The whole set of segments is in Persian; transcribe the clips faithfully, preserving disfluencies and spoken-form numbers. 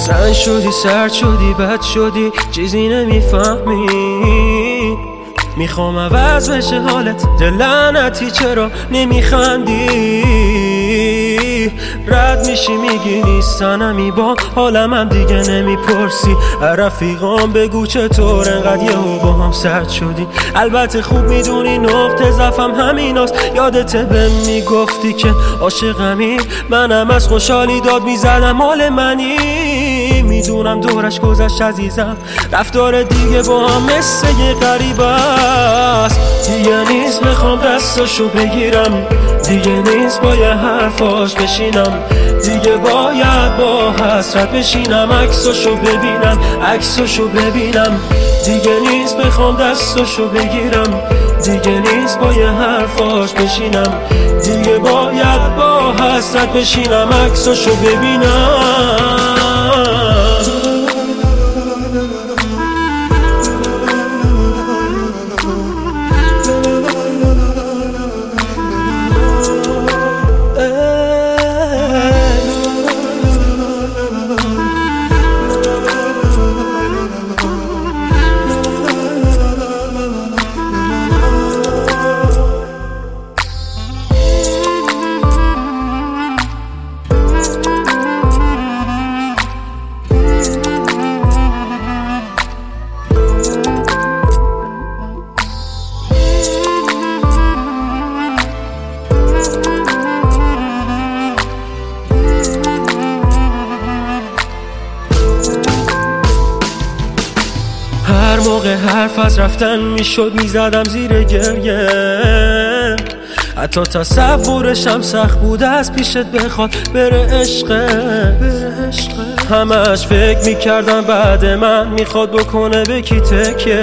زن شدی، سرد شدی، بد شدی، چیزی نمیفهمی. میخوام عوض بشه حالت، دل لعنتی چرا نمیخندی؟ رد میشی میگی نیستنمی، با حالم هم دیگه نمیپرسی. رفیقام بگو چطور انقدر یهو با هم سرد شدی؟ البته خوب میدونی نقطه ضعفم همیناست. یادته بهم میگفتی که عاشقمی، منم از خوشحالی داد میزدم مال منی. میدونم دورش گذشت عزیزم، رفتار دیگه با هم مثل یه غریب است. دیگه نیست بخوام دستاشو بگیرم، دیگه نیست با یه حرفاش بشینم، دیگه باید با حسرت بشینم. عکساشو ببینم، عکساشو ببینم، دیگه نیست بخوام دستاشو بگیرم، دیگه نیست با یه حرفاش بشینم، دیگه باید با حسرت بشینم. عکساشو ببینم. هر موقع حرف از رفتن میشد میزدم زیر گریه، حتی تصورشم سخت بود از پیشت بخواد بره عشقه. همش فکر میکردم بعد من میخواد بکنه به کی تکیه.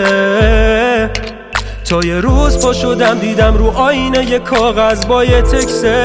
تا یه روز پا شدم دیدم رو آینه یه کاغذ با یه تکسه،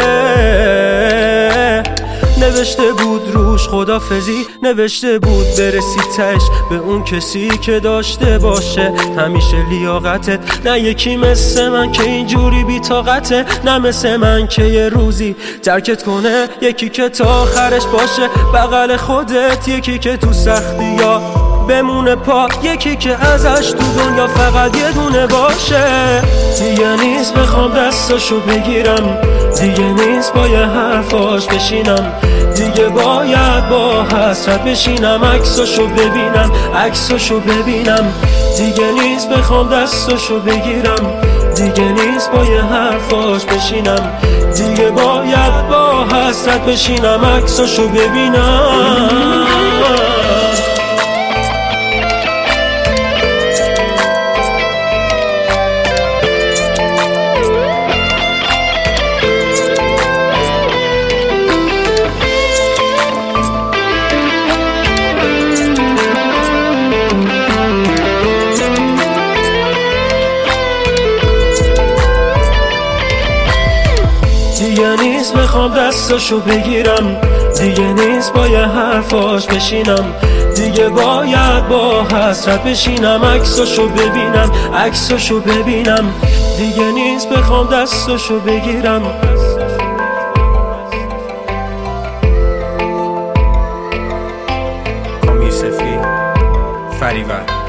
نوشته بود روش خدافزی، نوشته بود برسی تش به اون کسی که داشته باشه همیشه لیاقتت. نه یکی مثل من که اینجوری بی طاقته، نه مثل من که یه روزی ترکت کنه، یکی که تا آخرش باشه بغل خودت، یکی که تو سختی یا بمونه پا، یکی که ازش تو دنیا فقط یه دونه باشه. دیگه نیست بخوام دستاشو بگیرم، دیگه نیست با یه حرفاش بشینم، دیگه باید با حسرت بشینم. عکساشو ببینم، عکساشو ببینم، دیگه نیست بخوام دستاشو بگیرم، دیگه نیست با یه حرفاش بشینم، دیگه باید با حسرت بشینم. عکساشو ببینم. دیگه نیست بخوام دستاشو بگیرم، دیگه نیست با یه حرفاش بشینم، دیگه باید با حسرت بشینم. عکساشو ببینم، عکساشو ببینم، دیگه نیست بخوام دستاشو بگیرم. کامی یوسفی، فریور.